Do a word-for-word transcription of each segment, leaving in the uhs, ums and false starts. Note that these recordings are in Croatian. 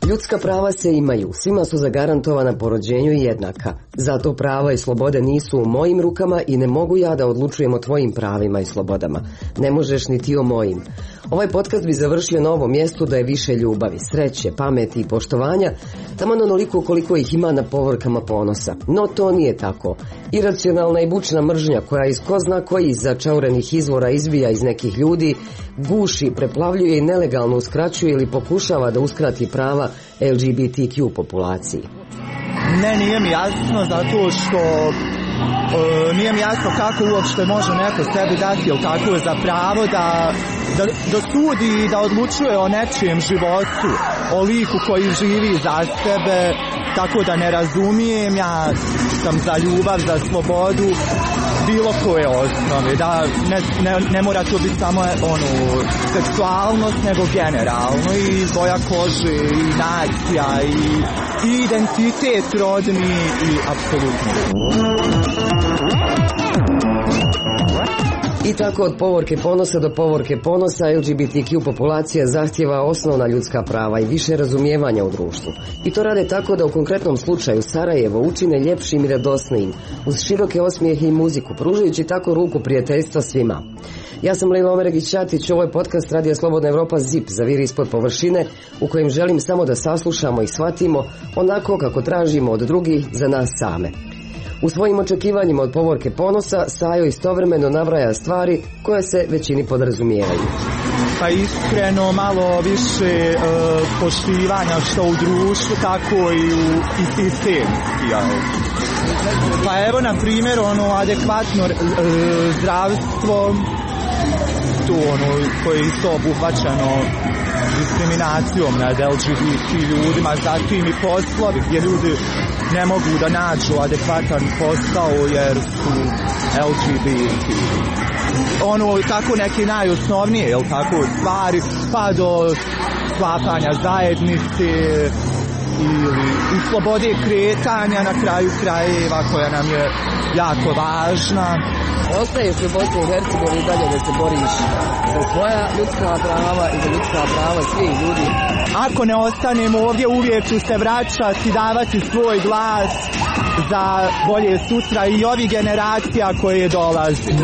Ljudska prava se imaju, svima su zagarantovana po rođenju i jednaka. Zato prava i slobode nisu u mojim rukama i ne mogu ja da odlučujem o tvojim pravima i slobodama. Ne možeš ni ti o mojim. Ovaj podcast bi završio na ovom mjestu da je više ljubavi, sreće, pameti i poštovanja, taman onoliko koliko ih ima na povorkama ponosa. No to nije tako. Iracionalna i bučna mržnja koja iz ko zna kojih začaurenih izvora izbija iz nekih ljudi, guši, preplavljuje i nelegalno uskraćuje ili pokušava da uskrati prava L G B T Q populaciji. Ne, nije mi jasno zato što e, nije mi jasno kako uopšte može neko sebi dati ili tako za pravo da, da, da sudi i da odlučuje o nečijem životu, o liku koji živi za sebe, tako da ne razumijem, ja sam za ljubav, za slobodu, bilo koje osnove, da ne, ne, ne mora to biti samo ono, seksualnost, nego generalno i boja kože i nacija i, i identitet rodni i apsolutno. I tako od povorke ponosa do povorke ponosa L G B T Q populacija zahtjeva osnovna ljudska prava i više razumijevanja u društvu. I to rade tako da u konkretnom slučaju Sarajevo učine ljepšim i radosnijim, uz široke osmijehe i muziku, pružajući tako ruku prijateljstva svima. Ja sam Lejla Omeregić-Ćatić, ovo je podcast Radija Slobodna Evropa ZIP, zaviri ispod površine, u kojem želim samo da saslušamo i shvatimo onako kako tražimo od drugih za nas same. U svojim očekivanjima od povorke ponosa Sajo istovremeno nabraja stvari koje se većini podrazumijevaju. Pa iskreno malo više e, poštivanja što u društvu, tako i u i sistemski. Ja. Pa evo na primjer ono adekvatno e, zdravstvo, to ono koje je isto obuhvaćeno diskriminacijom nad L G B T ljudima, zatim i poslovi gdje ljudi ne mogu da nađu adekvatan posao jer su L G B T. Ono tako neke najosnovnije, jel tako, stvari, pa do sklapanja zajednice ili i slobode kretanja na kraju krajeva koja nam je jako važna. Ostaješ u Bosni i Hercegovini dalje da se boriš za svoja ljudska prava i za ljudska prava svih ljudi. Ako ne ostanemo ovdje, uvijek ću se vraćati i davati svoj glas za bolje sutra i ovih generacija koje dolaze.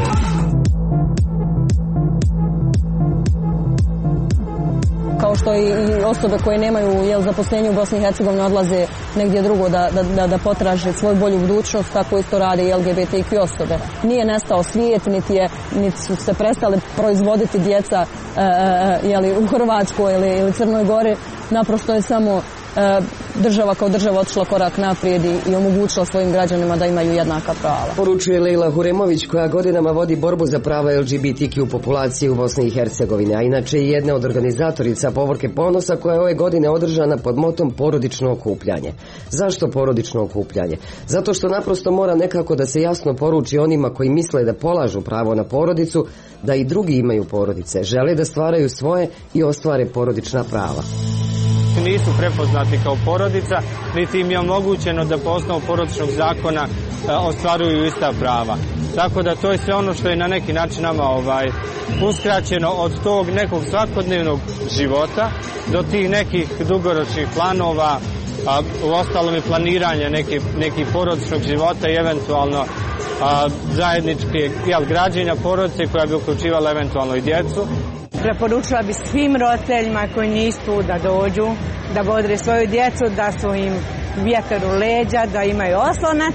Kao što i osobe koje nemaju jel, zaposlenje u Bosni i Hercegovini odlaze negdje drugo da, da, da potraže svoju bolju budućnost, tako isto rade i L G B T Q osobe. Nije nestao svijet, niti, je, niti su se prestali proizvoditi djeca e, jeli, u Hrvatskoj ili, ili Crnoj Gori. Naprosto je samo e, država kao država otišla korak naprijed i, i omogućila svojim građanima da imaju jednaka prava. Poručuje Lejla Huremović koja godinama vodi borbu za prava L G B T Q populacije u Bosni i Hercegovini, a inače je jedna od organizatorica povorke ponosa koja je ove godine održana pod motom porodično okupljanje. Zašto porodično okupljanje? Zato što naprosto mora nekako da se jasno poruči onima koji misle da polažu pravo na porodicu, da i drugi imaju porodice, žele da stvaraju svoje i ostvare porodična prava. Nisu prepoznati kao porodica, niti im je omogućeno da po osnovu porodičnog zakona e, ostvaruju ista prava. Tako da to je sve ono što je na neki način nama ovaj, uskraćeno od tog nekog svakodnevnog života do tih nekih dugoročnih planova, a, u ostalom i planiranja nekih neki porodičnog života i eventualno a, zajedničke jel, građenja porodice koja bi uključivala eventualno i djecu. Preporučila bi svim roditeljima koji nisu tu da dođu, da bodre svoju djecu, da su im vjetar u leđa, da imaju oslonac.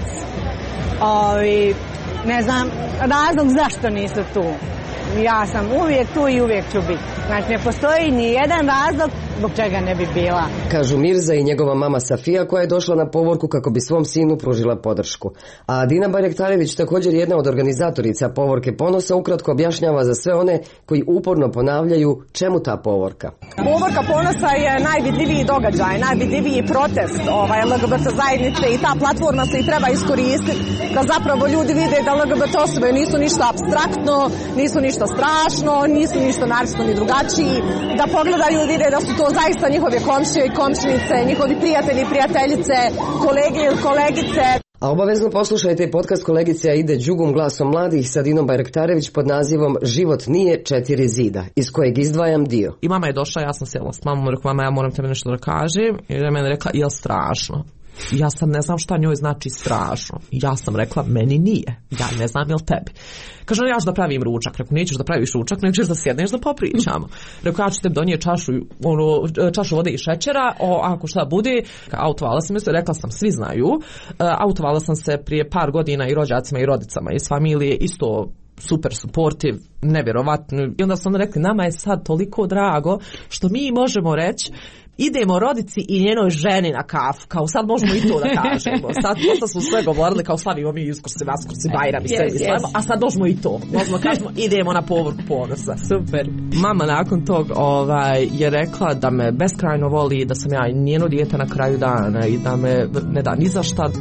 Ovi, ne znam razlog zašto nisu tu. Ja sam uvijek tu i uvijek ću biti. Znači ne postoji ni jedan razlog zbog čega ne bi bila. Kažu Mirza i njegova mama Safija koja je došla na povorku kako bi svom sinu pružila podršku. A Dina Barjektarević, također jedna od organizatorica povorke ponosa, ukratko objašnjava za sve one koji uporno ponavljaju čemu ta povorka. Povorka ponosa je najvidljiviji događaj, najvidljiviji protest ovaj, L G B T zajednice i ta platforma se i treba iskoristiti da zapravo ljudi vide da L G B T osobe nisu ništa apstraktno, nisu ništa strašno, nisu ništa naravno ni drugačiji, da pogledaju i vide da su to zaista njihove komšije i komšinice, njihovi prijatelji i prijateljice, kolege i kolegice. A obavezno poslušajte podcast kolegice Aide Đugum glasom mladih sa Dinom Bajraktarević pod nazivom Život nije četiri zida, iz kojeg izdvajam dio. I mama je došla, ja sam sjela s mamom, rekla, mama, ja moram tebe nešto da kažem. I je mene rekla, jel strašno? Ja sam ne znam šta njoj znači strašno. Ja sam rekla, meni nije. Ja ne znam jel tebi. Kaže, ja ću da pravim ručak. Rekao, nećeš da praviš ručak, nego ćeš da sjedneš da popričamo. Rekao, ja ću tebi donijeti čašu, ono, čašu vode i šećera, o, ako šta bude. Autovala sam se, rekla sam, svi znaju. Autovala sam se prije par godina i rođacima i rodicama iz familije, isto super supportive, nevjerovatno. I onda su onda rekli, nama je sad toliko drago što mi možemo reći, idemo rodici i njenoj ženi na kafu, kao sad možemo i to da kažemo. Sad dosta smo sve govorili, kao slavimo mi Uskrsi, Vaskrsi, Bajram i sve, yes, yes. A sad možemo i to. Možemo kažemo, idemo na povorku ponosa. Super. Mama nakon tog ovaj, je rekla da me beskrajno voli, da sam ja njeno dijete na kraju dana i da me ne da ni za šta.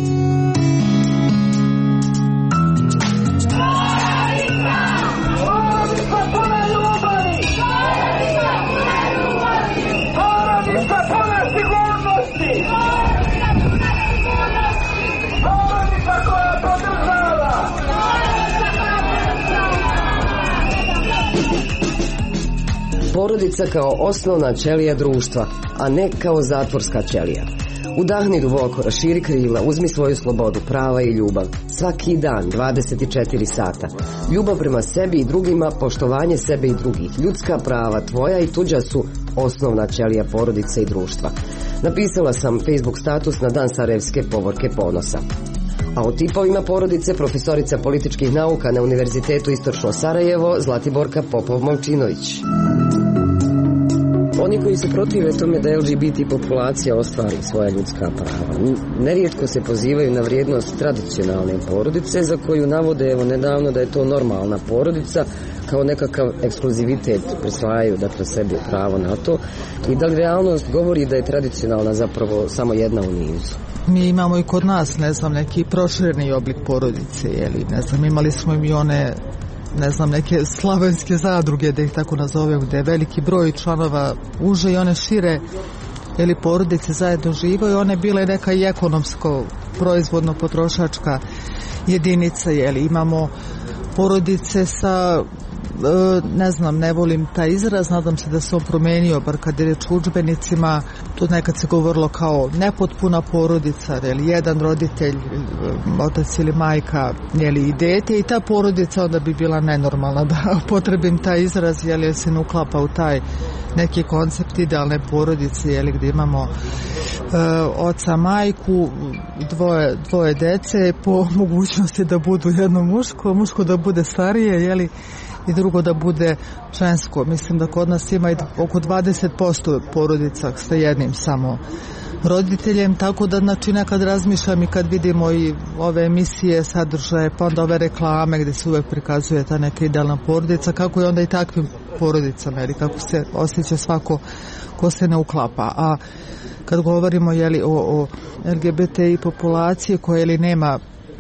Porodica kao osnovna ćelija društva, a ne kao zatvorska ćelija. Udahni duboko, raširi krila, uzmi svoju slobodu, prava i ljubav. Svaki dan, dvadeset četiri sata. Ljubav prema sebi i drugima, poštovanje sebe i drugih. Ljudska prava, tvoja i tuđa su osnovna ćelija porodice i društva. Napisala sam Facebook status na dan Sarajevske povorke ponosa. A o tipovima porodice profesorica političkih nauka na Univerzitetu Istočno Sarajevo Zlatiborka Popov-Momčinović. Oni koji se protive tome da L G B T populacija ostvari svoja ljudska prava, nerijetko se pozivaju na vrijednost tradicionalne porodice za koju navode evo nedavno da je to normalna porodica, kao nekakav ekskluzivitet prisvajaju dakle sebi pravo na to, i da li realnost govori da je tradicionalna zapravo samo jedna u nizu. Mi imamo i kod nas, ne znam, neki prošireni oblik porodice, jeli, ne znam, imali smo i one, ne znam, neke slavenske zadruge, da ih tako nazovem, gde je veliki broj članova uže i one šire, jeli, porodice zajedno živaju, one bile neka i ekonomsko, proizvodno potrošačka jedinica, jeli, imamo porodice sa, ne znam, ne volim taj izraz, nadam se da se on promenio, bar kad je reč o udžbenicima, tu nekad se govorilo kao nepotpuna porodica, ili jedan roditelj, otac ili majka, jeli, i dete, i ta porodica onda bi bila nenormalna, da potrebim taj izraz, jeli, se ne uklapa u taj neki koncept idealne porodice, jeli, gdje imamo e, oca, majku, dvoje, dvoje dece, po mogućnosti da budu jedno muško, muško da bude starije, jeli, i drugo da bude žensko. Mislim da kod nas ima i oko dvadeset posto porodica sa jednim samo roditeljem, tako da znači nekad razmišljam i kad vidimo i ove emisije, sadržaje, pa onda ove reklame gdje se uvek prikazuje ta neka idealna porodica, kako je onda i takvim porodicama, ili kako se osjeća svako ko se ne uklapa. A kad govorimo, jeli, o, o L G B T I populaciji koja, jeli, nema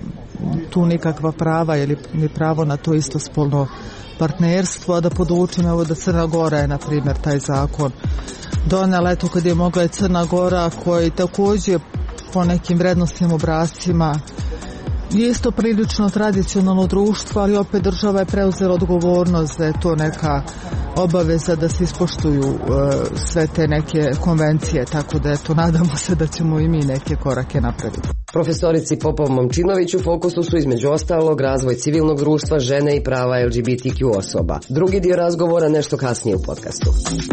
tu nikakva prava ili ni pravo na to istospolno partnerstvo, a da podučim evo da Crna Gora je, na primjer, taj zakon donela, eto, kad je mogla je Crna Gora, koji također po nekim vrednostnim obrascima je isto prilično tradicionalno društvo, ali opet država je preuzela odgovornost da je to neka obaveza da se ispoštuju uh, sve te neke konvencije, tako da eto, nadamo se da ćemo i mi neke korake napraviti. Profesorici Popov-Momčinović u fokusu su između ostalog razvoj civilnog društva, žene i prava L G B T Q osoba. Drugi dio razgovora nešto kasnije u podcastu.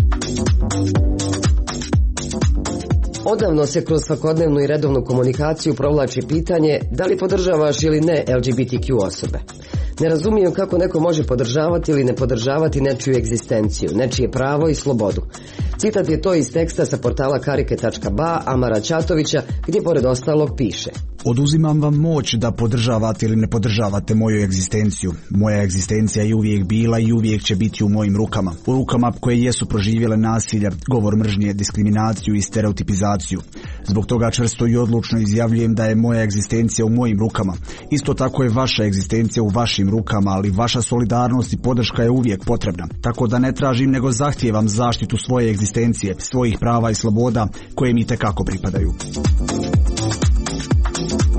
Odavno se kroz svakodnevnu i redovnu komunikaciju provlači pitanje da li podržavaš ili ne L G B T Q osobe. Ne razumijem kako neko može podržavati ili ne podržavati nečiju egzistenciju, nečije pravo i slobodu. Citat je to iz teksta sa portala karike tačka ba Amara Ćatovića, gdje pored ostalog piše: Oduzimam vam moć da podržavate ili ne podržavate moju egzistenciju. Moja egzistencija je uvijek bila i uvijek će biti u mojim rukama. U rukama koje jesu proživjele nasilje, govor mržnje, diskriminaciju i stereotipizaciju. Zbog toga čvrsto i odlučno izjavljujem da je moja egzistencija u mojim rukama. Isto tako je vaša egzistencija u vašim rukama, ali vaša solidarnost i podrška je uvijek potrebna. Tako da ne tražim nego zahtijevam zaštitu svoje egzistencije, svojih prava i sloboda koje mi itekako pripadaju.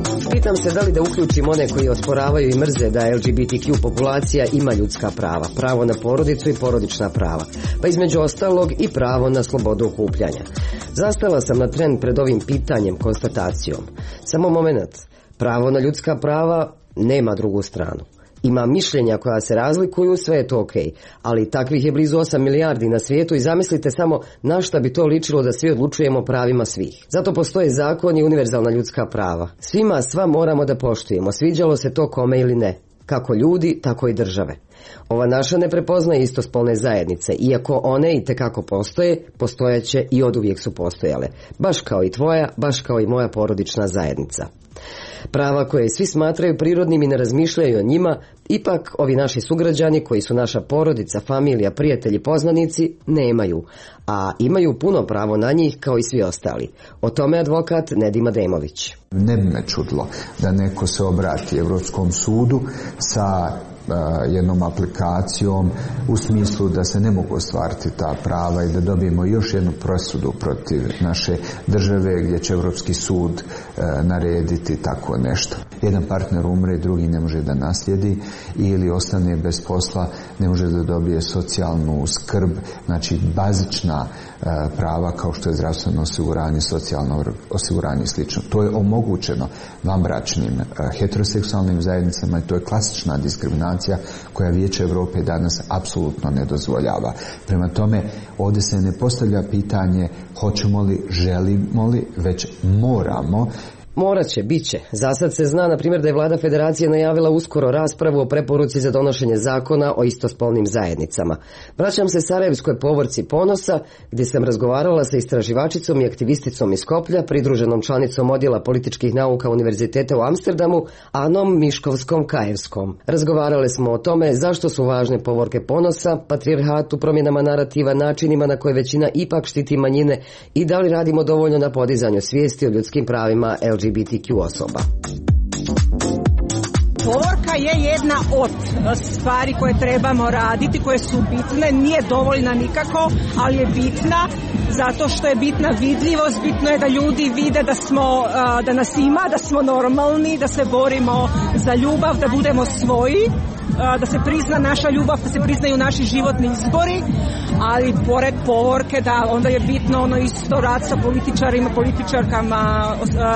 Pitam se da li da uključim one koji osporavaju i mrze da L G B T Q populacija ima ljudska prava, pravo na porodicu i porodična prava, pa između ostalog i pravo na slobodu okupljanja. Zastala sam na tren pred ovim pitanjem, konstatacijom. Samo moment, pravo na ljudska prava nema drugu stranu. Ima mišljenja koja se razlikuju, sve je to ok, ali takvih je blizu osam milijardi na svijetu i zamislite samo na šta bi to ličilo da svi odlučujemo o pravima svih. Zato postoje zakon i univerzalna ljudska prava. Svima sva moramo da poštujemo, sviđalo se to kome ili ne. Kako ljudi, tako i države. Ova naša ne prepoznaje istospolne zajednice, iako one i tekako postoje, postojaće i oduvijek su postojale. Baš kao i tvoja, baš kao i moja porodična zajednica. Prava koje svi smatraju prirodnim i ne razmišljaju o njima, ipak ovi naši sugrađani koji su naša porodica, familija, prijatelji, poznanici, nemaju, a imaju puno pravo na njih kao i svi ostali. O tome advokat Nedim Ademović. Ne bi me čudilo da neko se obrati Europskom sudu sa jednom aplikacijom u smislu da se ne mogu ostvariti ta prava i da dobijemo još jednu presudu protiv naše države gdje će Europski sud narediti tako nešto. Jedan partner umre, drugi ne može da naslijedi ili ostane bez posla, ne može da dobije socijalnu skrb, znači bazična prava kao što je zdravstveno osiguranje, socijalno osiguranje i slično. To je omogućeno vanbračnim heteroseksualnim zajednicama i to je klasična diskriminacija koja Vijeće Europe danas apsolutno ne dozvoljava. Prema tome, ovdje se ne postavlja pitanje hoćemo li, želimo li, već moramo. Morat će, bit će. Zasad se zna, na primjer, da je vlada federacije najavila uskoro raspravu o preporuci za donošenje zakona o istospolnim zajednicama. Vraćam se sarajevskoj povorci Ponosa, gdje sam razgovarala sa istraživačicom i aktivisticom iz Skoplja, pridruženom članicom odjela političkih nauka Univerziteta u Amsterdamu, Anom Miškovskom-Kajevskom. Razgovarale smo o tome zašto su važne povorke Ponosa, patrijarhatu, promjenama narativa, načinima na koje većina ipak štiti manjine i da li radimo dovoljno na podizanju svijesti o ljudskim pravima L G B T Q osoba. Povorka je jedna od stvari koje trebamo raditi, koje su bitne, nije dovoljna nikako, ali je bitna zato što je bitna vidljivost, bitno je da ljudi vide da smo, da nas ima, da smo normalni, da se borimo za ljubav, da budemo svoji, da se prizna naša ljubav, da se priznaju naši životni izbori, ali pored povorke da onda je bitno ono isto rad sa političarima, političarkama,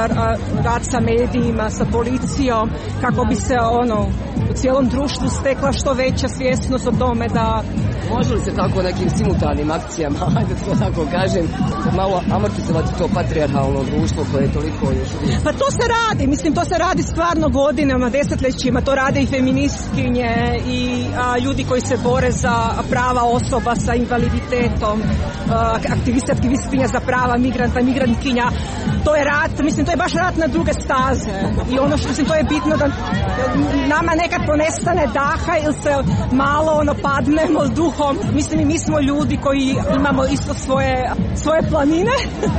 rad sa medijima, sa policijom, kako bi se ono u cijelom društvu stekla što veća svjesnost o tome da... Može li se tako nekim simultanim akcijama, ajde to tako kažem, malo amortizovati to patrijarhalno društvo koje je toliko još uvijek? Pa to se radi, mislim to se radi stvarno godinama, desetljećima, to rade i feministkinje i a, ljudi koji se bore za prava osoba sa invaliditetom, aktivista, aktivistkinja za prava migranta, migrantkinja. To je rat, mislim to je baš rat na druge staze i ono što mislim to je bitno da nama nekad ponestane daha ili se malo ono padnemo duhom. Mislim i mi smo ljudi koji imamo isto svoje, svoje planine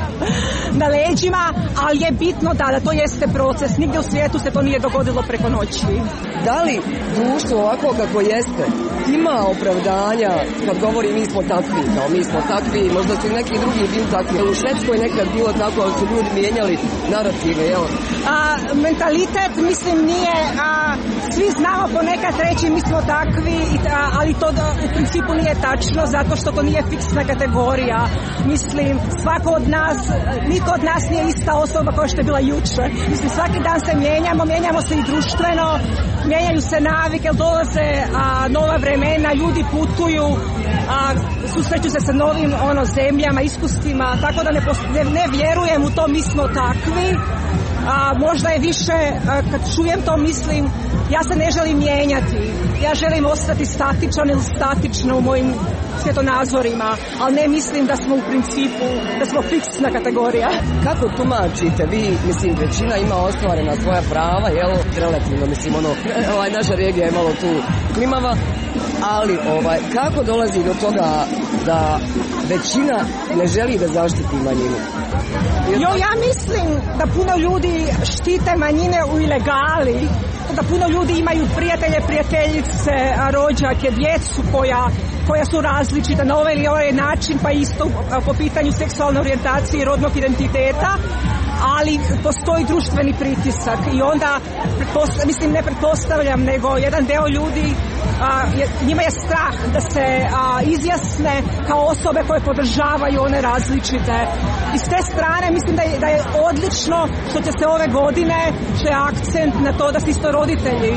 na leđima, ali je bitno da, da to jeste proces. Nigdje u svijetu se to nije dogodilo preko noći. Da li društvo ovako kako jeste ima opravdanja kad govori mi smo takvi, kao mi smo takvi, možda su neki drugi bili takvi. U Švedskoj nekad bilo tako da su ljudi mijenjali narative, jel? A, mentalitet, mislim, nije, a, svi znamo ponekad reći mi smo takvi, a, ali to da, u principu nije tačno, zato što to nije fiksna kategorija. Mislim, svako od nas, niko od nas nije ista osoba kao što je bila jučer. Mislim, svaki dan se mijenjamo, mijenjamo se i društveno, mijenjaju se navike, dolaze a, nova vremena, ljudi putuju, a, susreću se sa novim ono, zemljama, iskustvima, tako da ne, ne, ne vjerujem u to mi smo takvi. A, možda je više, a, kad čujem to mislim, ja se ne želim mijenjati, ja želim ostati statičan ili statična u mojim svjetonazorima, ali ne mislim da smo u principu, da smo fiksna kategorija. Kako tumačite vi, mislim, većina ima ostvarena svoja prava, jel, relativno, mislim, ono, ovaj, naša regija je malo tu klimava, ali, ovaj, kako dolazi do toga da većina ne želi da zaštiti manjinu? Jo, ja mislim da puno ljudi štite manjine u ilegali, da puno ljudi imaju prijatelje, prijateljice, rođake, djecu koja koja su različita na ovaj ili ovaj način, pa isto po pitanju seksualne orijentacije i rodnog identiteta, ali postoji društveni pritisak i onda, mislim ne pretpostavljam, nego jedan deo ljudi, a, je, njima je strah da se a, izjasne kao osobe koje podržavaju one različite. I s te strane mislim da je, da je odlično što će se ove godine, što je akcent na to da se isto roditelji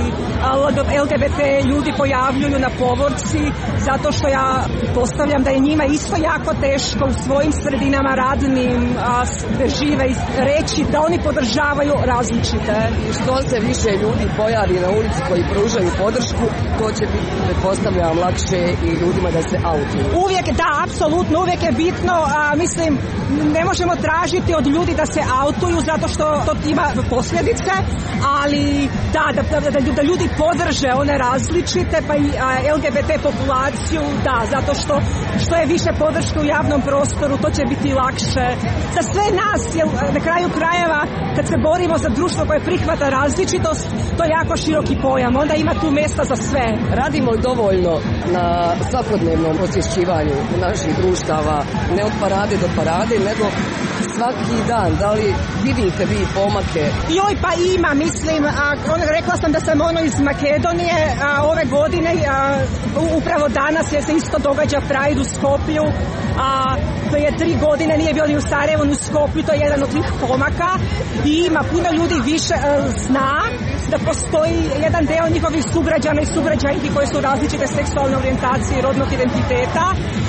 L G B T ljudi pojavljuju na povorci, zato što ja postavljam da je njima isto jako teško u svojim sredinama radnim a, da žive i reći da oni podržavaju različite. Što se više ljudi pojavi na ulici koji pružaju podršku, to će biti, pretpostavljam, lakše i ljudima da se autuju. Uvijek, da, apsolutno, uvijek je bitno, a, mislim, ne možemo tražiti od ljudi da se autuju zato što to ima posljedice, ali da, da, da, da, da ljudi podrže one različite, pa i a, L G B T populaciju, da, zato što što je više podrške u javnom prostoru, to će biti lakše. Za sve nas, jer na kraju krajeva, kad se borimo za društvo koje prihvata različitost, to je jako široki pojam, onda ima tu mjesta za sve. Radimo dovoljno na svakodnevnom osvješćivanju naših društava, ne od parade do parade, nego svaki dan. Da li vidite vi pomake? Joj, pa ima, mislim, a, on, rekla sam da sam ono iz Makedonije, a, ove godine, a, upravo danas je se isto događa Pride u Skopju, a to je tri godine, nije bio ni u Sarajevu, ni u Skopju, to je jedan od tih pomaka i ima puno ljudi više a, zna da postoji jedan deo njihovih sugrađana i sugrađanki koji su različite seksualne orijentacije i rodnog identiteta.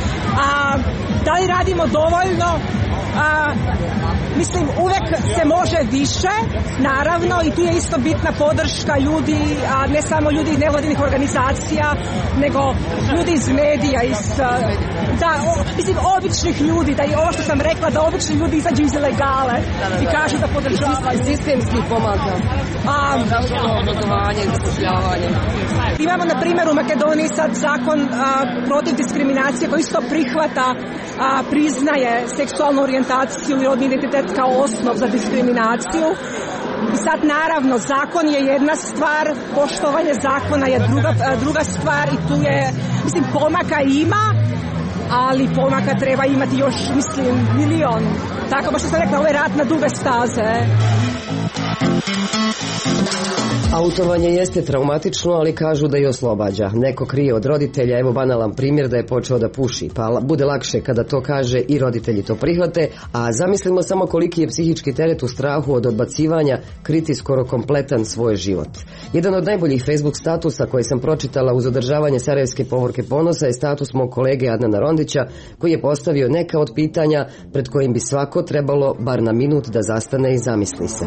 A da li radimo dovoljno? A, mislim, uvek se može više, naravno, i tu je isto bitna podrška ljudi, a ne samo ljudi iz nevladinih organizacija, nego ljudi iz medija, iz, da, o, mislim, običnih ljudi, da i ovo što sam rekla, da obični ljudi izađu iz ilegale i kažu da podržavaju. Sistemskih pomaka, obrazovanje, zapošljavanje. Imamo, na primjer, u Makedoniji sad zakon a, protiv diskriminacije koji isto prihvata, a, priznaje seksualnu orijentaciju i rodni identitet kao osnov za diskriminaciju. I sad naravno zakon je jedna stvar, poštovanje zakona je druga, druga stvar i tu je, mislim, pomaka ima, ali pomaka treba imati još, mislim, milion. Tako, baš što sam rekla, ovo je rat na duge staze. Autovanje jeste traumatično, ali kažu da i oslobađa. Neko krije od roditelja, evo banalan primjer da je počeo da puši, pa bude lakše kada to kaže i roditelji to prihvate, a zamislimo samo koliki je psihički teret u strahu od odbacivanja kriti skoro kompletan svoj život. Jedan od najboljih Facebook statusa koje sam pročitala uz održavanje Sarajevske povorke ponosa je status mog kolege Adnana Rondića, koji je postavio neka od pitanja pred kojim bi svako trebalo bar na minut da zastane i zamisli se.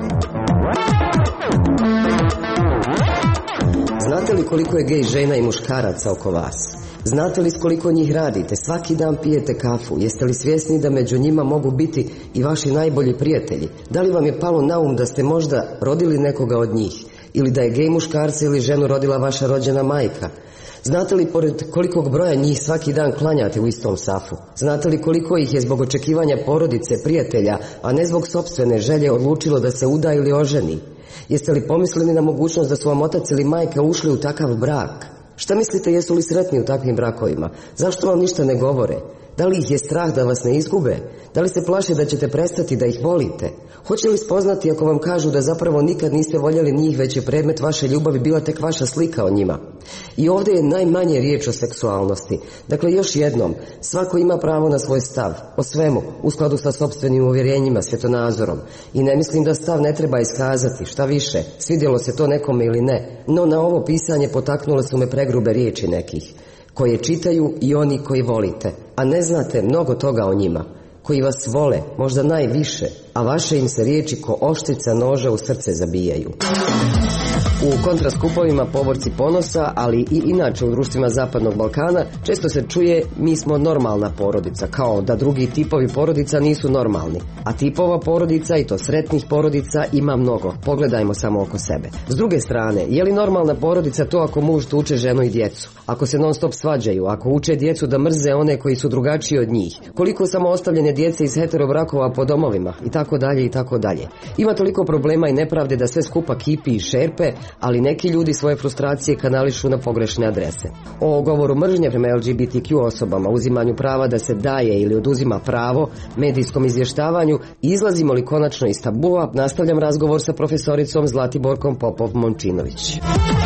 Znate li koliko je gej žena i muškaraca oko vas? Znate li s koliko njih radite? Svaki dan pijete kafu. Jeste li svjesni da među njima mogu biti i vaši najbolji prijatelji? Da li vam je palo na um da ste možda rodili nekoga od njih? Ili da je gej muškarca ili ženu rodila vaša rođena majka? Znate li pored kolikog broja njih svaki dan klanjate u istom safu? Znate li koliko ih je zbog očekivanja porodice, prijatelja, a ne zbog sopstvene želje odlučilo da se uda ili oženi? Jeste li pomislili na mogućnost da su vam otac ili majka ušli u takav brak? Šta mislite, jesu li sretni u takvim brakovima? Zašto vam ništa ne govore? Da li ih je strah da vas ne izgube? Da li se plaše da ćete prestati da ih volite? Hoće li spoznati ako vam kažu da zapravo nikad niste voljeli njih, već je predmet vaše ljubavi bila tek vaša slika o njima? I ovdje je najmanje riječ o seksualnosti. Dakle, još jednom, svako ima pravo na svoj stav, o svemu, u skladu sa sopstvenim uvjerenjima, svjetonazorom. I ne mislim da stav ne treba iskazati, šta više, svidjelo se to nekome ili ne, no na ovo pisanje potaknule su me pregrube riječi nekih, koje čitaju i oni koji volite, a ne znate mnogo toga o njima, koji vas vole, možda najviše, a vaše im se riječi ko oštrica noža u srce zabijaju. U kontraskupovima povorci ponosa, ali i inače u društvima Zapadnog Balkana, često se čuje mi smo normalna porodica, kao da drugi tipovi porodica nisu normalni. A tipova porodica, i to sretnih porodica, ima mnogo. Pogledajmo samo oko sebe. S druge strane, je li normalna porodica to ako muž tuče ženu i djecu? ako se non stop svađaju, ako uče djecu da mrze one koji su drugačiji od njih, koliko samo ostavljene djece iz heterobrakova po domovima i tako dalje i tako dalje. Ima toliko problema i nepravde da sve skupa kipi i šerpe, ali neki ljudi svoje frustracije kanališu na pogrešne adrese. O govoru mržnje prema L G B T Q osobama, uzimanju prava da se daje ili oduzima pravo, medijskom izvještavanju, izlazimo li konačno iz tabua, nastavljam razgovor sa profesoricom Zlatiborkom Popov-Momčinović.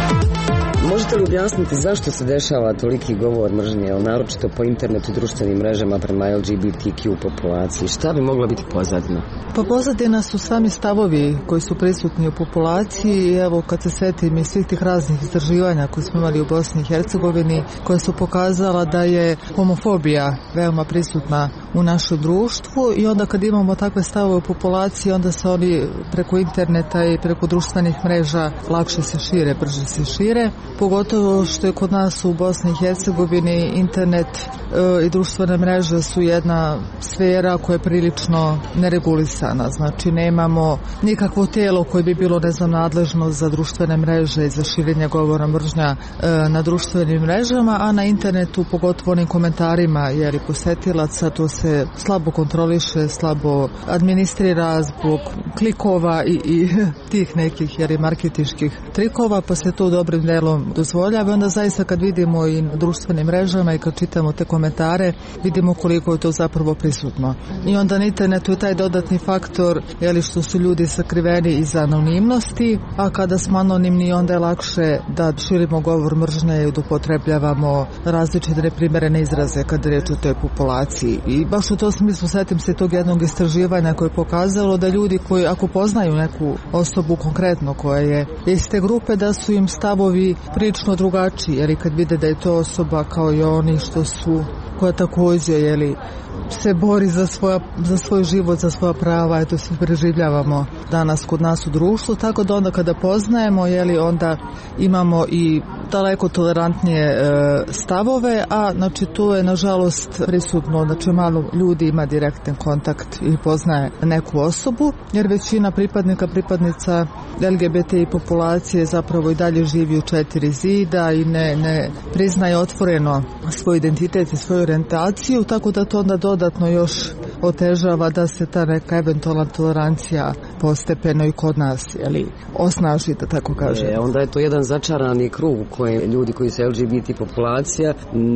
Možete li objasniti zašto se dešava toliki govor mržnje, naročito po internetu i društvenim mrežama prema L G B T Q populaciji? Šta bi mogla biti pozadina? Pa pozadina su sami stavovi koji su prisutni u populaciji i evo kad se setim i svih tih raznih istraživanja koje smo imali u Bosni i Hercegovini, koje su pokazala da je homofobija veoma prisutna u našem društvu i onda kad imamo takve stavove u populaciji, onda se oni preko interneta i preko društvenih mreža lakše se šire, brže se šire. Pogotovo što je kod nas u Bosni i Hercegovini internet e, i društvene mreže su jedna sfera koja je prilično neregulisana. Znači nemamo nikakvo tijelo koje bi bilo ne znam nadležno za društvene mreže i za širenje govora mržnja e, na društvenim mrežama, a na internetu pogotovo onim komentarima jeli posetilaca to se slabo kontroliše, slabo administrira zbog klikova i, i tih nekih jeli marketinških trikova, pa se to dobrim delom dozvoljava. Onda zaista kad vidimo i na društvenim mrežama i kad čitamo te komentare vidimo koliko je to zapravo prisutno. I onda na internetu je taj dodatni faktor jeli što su ljudi sakriveni iza anonimnosti, a kada smo anonimni onda je lakše da širimo govor mržnje i da upotrebljavamo različite neprimerene izraze kada je riječ o toj populaciji. I baš u tom smislu setim se tog jednog istraživanja koje je pokazalo da ljudi koji ako poznaju neku osobu konkretno koja je iz te grupe da su im stavovi prilično drugačiji, jer i kad vide da je to osoba kao i oni što su, koja također jeli, se bori za, svoja, za svoj život, za svoja prava, eto se preživljavamo danas kod nas u društvu, tako da onda kada poznajemo, jeli, onda imamo i daleko tolerantnije e, stavove, a znači tu je nažalost prisutno, znači malo ljudi ima direktan kontakt i poznaje neku osobu, jer većina pripadnika, pripadnica L G B T I populacije zapravo i dalje živi u četiri zida i ne, ne priznaje otvoreno svoj identitet i svoju orijentaciju, tako da to onda dodatno još otežava da se ta neka eventualna tolerancija postepeno i kod nas jeli, osnaži, da tako kažem. E, onda je to jedan začarani krug u kojem ljudi koji su L G B T populacija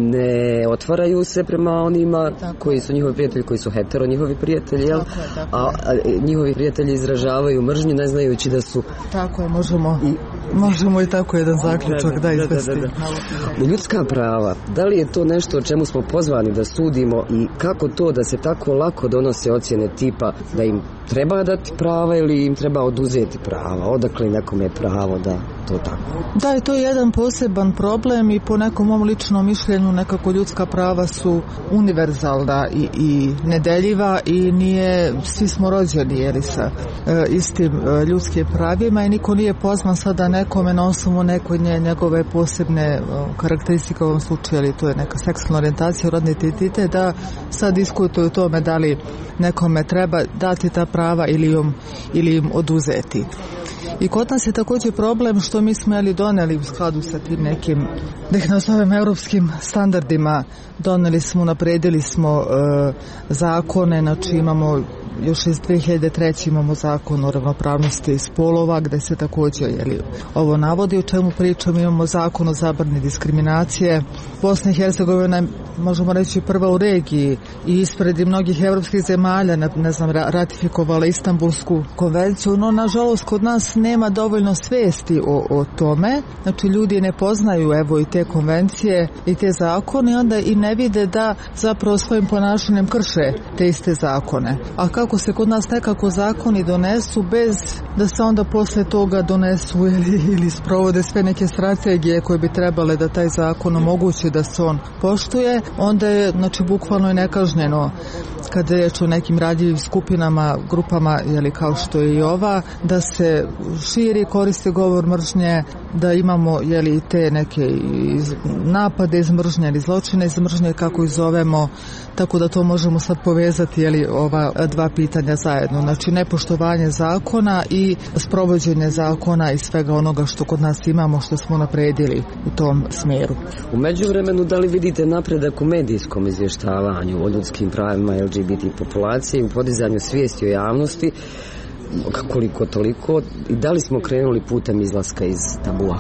ne otvaraju se prema onima tako. Koji su njihovi prijatelji, koji su hetero njihovi prijatelji, jel? Tako je, tako. A, a njihovi prijatelji izražavaju mržnju ne znajući da su... Tako je, možemo i, možemo i tako jedan zaključak da, da, da izvesti. Da, da, da. Ljudska prava, da li je to nešto o čemu smo pozvani da sudimo i kako to da se tako lako donose ocjene tipa da im treba dati prava ili im treba oduzeti prava, odakle nekome je pravo da to tako? Da, je to jedan poseban problem i po nekom mom ličnom mišljenju nekako ljudska prava su univerzalna i, i nedeljiva i nije, svi smo rođeni jeli sa e, istim e, ljudskim pravima i niko nije pozvan sada nekome na osnovu nekoj nje, njegove posebne e, karakteristike u ovom slučaju, ali to je neka seksualna orijentacija, rodni identitet, da sad diskutuju o tome da li nekome treba dati ta prava ili im, ili im oduzeti. I kod nas je također problem što mi smo jeli doneli u skladu sa tim nekim, da ih nazovem europskim standardima, doneli smo, napredili smo e, zakone, znači imamo još iz dvije hiljade treće imamo zakon o ravnopravnosti spolova gdje se također jeli, ovo navodi, o čemu pričam. Imamo zakon o zabrani diskriminacije. Bosna i Hercegovina je, možemo reći, prva u regiji i ispred mnogih evropskih zemalja, ne, ne znam, ratifikovala Istanbulsku konvenciju, no nažalost kod nas nema dovoljno svijesti o, o tome. Znači ljudi ne poznaju evo i te konvencije i te zakone, onda i ne vide da zapravo svojim ponašanjem krše te iste zakone. A kako se kod nas nekako zakoni donesu bez da se onda posle toga donesu ili, ili sprovode sve neke strategije koje bi trebale da taj zakon omogući da se on poštuje, onda je znači bukvalno i nekažnjeno kada je riječ o nekim radljivim skupinama, grupama, jeli, kao što je i ova, da se širi, koriste govor mržnje, da imamo jeli, te neke iz, napade iz mržnje ili zločine iz mržnje, kako ih zovemo, tako da to možemo sad povezati jeli, ova dva pitanja zajedno. Znači nepoštovanje zakona i sprovođenje zakona i svega onoga što kod nas imamo, što smo napredili u tom smjeru. U međuvremenu, da li vidite napredak u medijskom izvještavanju o ljudskim pravima L G B T populacije i u podizanju svijesti o javnosti, koliko toliko, i da li smo krenuli putem izlaska iz tabua?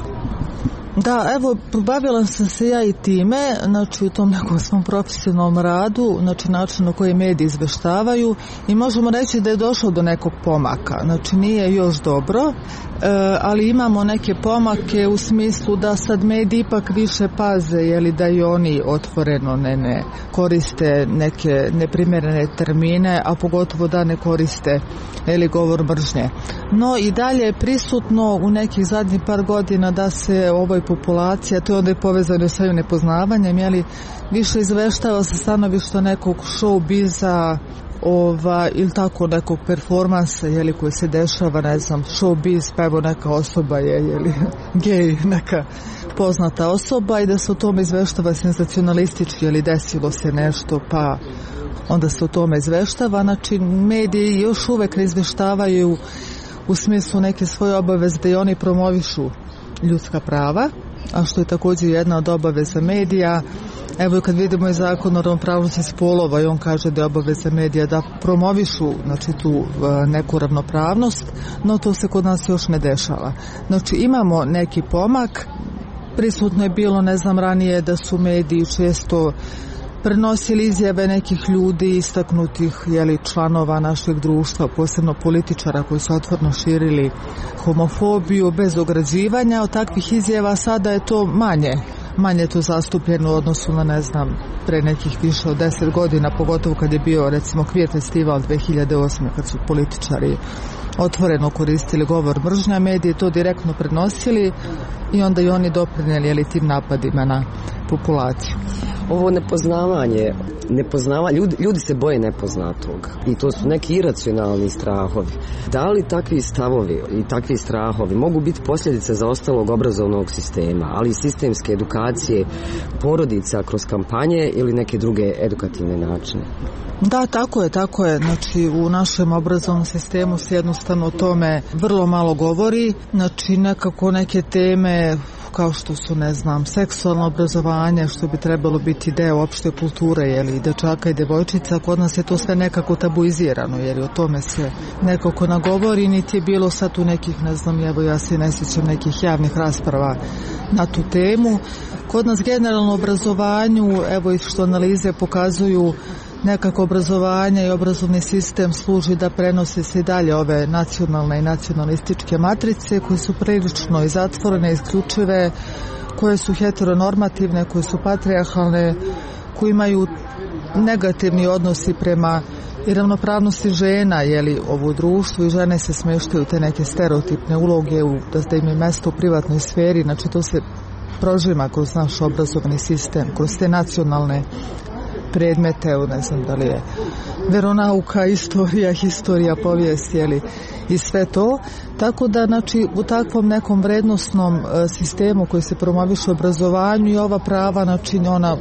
Da, evo, bavila sam se ja i time, znači u tom nekom svom profesionalnom radu, znači način na koji mediji izveštavaju, i možemo reći da je došlo do nekog pomaka. Znači nije još dobro, e, ali imamo neke pomake u smislu da sad mediji ipak više paze, jeli, da i oni otvoreno ne, ne koriste neke neprimjerene termine, a pogotovo da ne koriste ili govor mržnje. No i dalje je prisutno u nekih zadnjih par godina da se ovoj populacija, to je onda i povezano sa ovim nepoznavanjem, jeli, više izveštava sa stanovišta nekog showbiza, ova, ili tako nekog performansa, jeli, koji se dešava, ne znam, showbiz, pa evo neka osoba je, jeli, gej, neka poznata osoba, i da se o tome izveštava senzacionalistički, jeli, desilo se nešto, pa onda se o tome izveštava. Znači, mediji još uvek ne izveštavaju u smislu neke svoje obaveze da i oni promovišu ljudska prava, a što je također jedna od obaveza medija. Evo, kad vidimo i zakon o ravnopravnosti spolova, i on kaže da je obaveza medija da promovišu, znači, tu neku ravnopravnost, no to se kod nas još ne dešava. Znači, imamo neki pomak. Prisutno je bilo, ne znam, ranije da su mediji često prenosili izjave nekih ljudi, istaknutih, jeli, članova našeg društva, posebno političara koji su otvoreno širili homofobiju bez ograđivanja. Od takvih izjava sada je to manje. Manje je to zastupljeno u odnosu na, ne znam, pre nekih više od deset godina, pogotovo kad je bio, recimo, Queer festival dve hiljade osme, kad su političari otvoreno koristili govor mržnja, mediji to direktno prenosili i onda i oni doprinijeli, jeli, tim napadima na populaciju. Ovo nepoznavanje, nepoznava, ljudi, ljudi se boje nepoznatog i to su neki iracionalni strahovi. Da li takvi stavovi i takvi strahovi mogu biti posljedice zaostalog obrazovnog sistema, ali i sistemske edukacije porodica kroz kampanje ili neke druge edukativne načine? Da, tako je, tako je. Znači, u našem obrazovnom sistemu se jednostavno o tome vrlo malo govori. Znači, nekako neke teme kao što su, ne znam, seksualno obrazovanje, što bi trebalo biti deo opšte kulture, jeli, dečaka i devojčica, kod nas je to sve nekako tabuizirano, jer o tome se nekako nagovori, niti je bilo sad u nekih, ne znam, evo ja se ne sjećam nekih javnih rasprava na tu temu. Kod nas generalno obrazovanju, evo i što analize pokazuju, nekako obrazovanje i obrazovni sistem služi da prenosi se i dalje ove nacionalne i nacionalističke matrice koje su prilično i zatvorene, isključive, koje su heteronormativne, koje su patrijarhalne, koje imaju negativni odnosi prema i ravnopravnosti žena, jeli, ovu društvu, i žene se smeštaju te neke stereotipne uloge u, da im je mesto u privatnoj sferi. Znači to se prožima kroz naš obrazovni sistem, kroz te nacionalne predmete, ne znam da li je veronauka, istorija, historija, povijest, jeli, i sve to. Tako da, znači, u takvom nekom vrednosnom sistemu koji se promoviše u obrazovanju i ova prava, znači, ona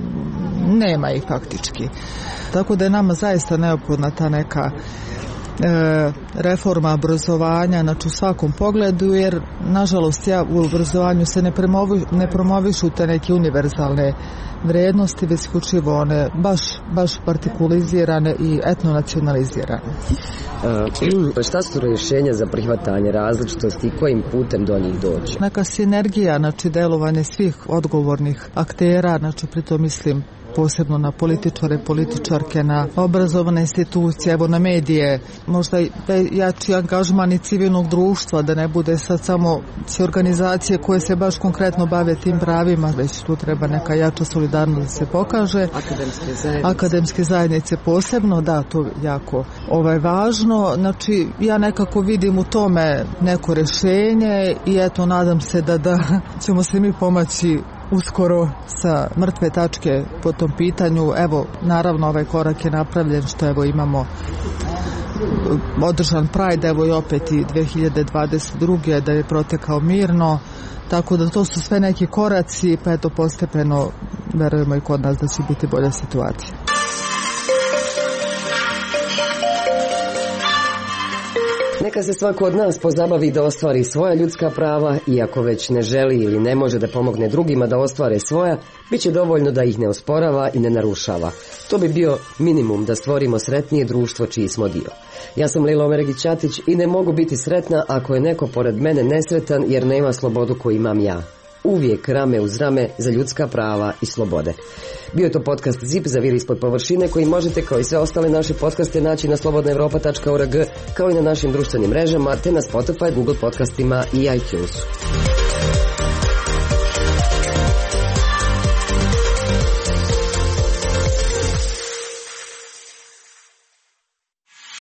nema ih faktički. Tako da je nama zaista neophodna ta neka e, reforma obrazovanja, znači u svakom pogledu, jer nažalost ja u obrazovanju se ne, premovi, ne promovišu te neke univerzalne vrednosti, već isključivo one baš, baš partikulizirane i etnonacionalizirane. E, šta su rješenja za prihvatanje različitosti i kojim putem do njih doći? Neka sinergija, znači delovanje svih odgovornih aktera, znači pritom mislim posebno na političare, političarke, na obrazovane institucije, evo na medije, možda jači angažman i civilnog društva, da ne bude sad samo sve organizacije koje se baš konkretno bave tim pravima, već tu treba neka jača solidarnost da se pokaže. Akademske zajednice. Akademske zajednice posebno, da, to jako ovaj, važno. Znači, ja nekako vidim u tome neko rješenje i eto, nadam se da, da ćemo se mi pomaći uskoro sa mrtve tačke po tom pitanju. Evo, naravno ovaj korak je napravljen što evo imamo održan Pride, evo i opet i dve hiljade dvadeset druge da je protekao mirno, tako da to su sve neki koraci, pa eto postepeno verujemo i kod nas da će biti bolja situacija. Neka se svako od nas pozabavi da ostvari svoja ljudska prava i ako već ne želi ili ne može da pomogne drugima da ostvare svoja, bit će dovoljno da ih ne osporava i ne narušava. To bi bio minimum da stvorimo sretnije društvo čiji smo dio. Ja sam Lila Omeregić-Ćatić i ne mogu biti sretna ako je neko pored mene nesretan jer nema slobodu koju imam ja. Uvijek rame uz rame za ljudska prava i slobode. Bio je to podcast Zip za vir ispod površine koji možete kao i sve ostale naše podcaste naći na slobodna europa tačka org kao i na našim društvenim mrežama te na Spotify, Google podcastima i iTunesu.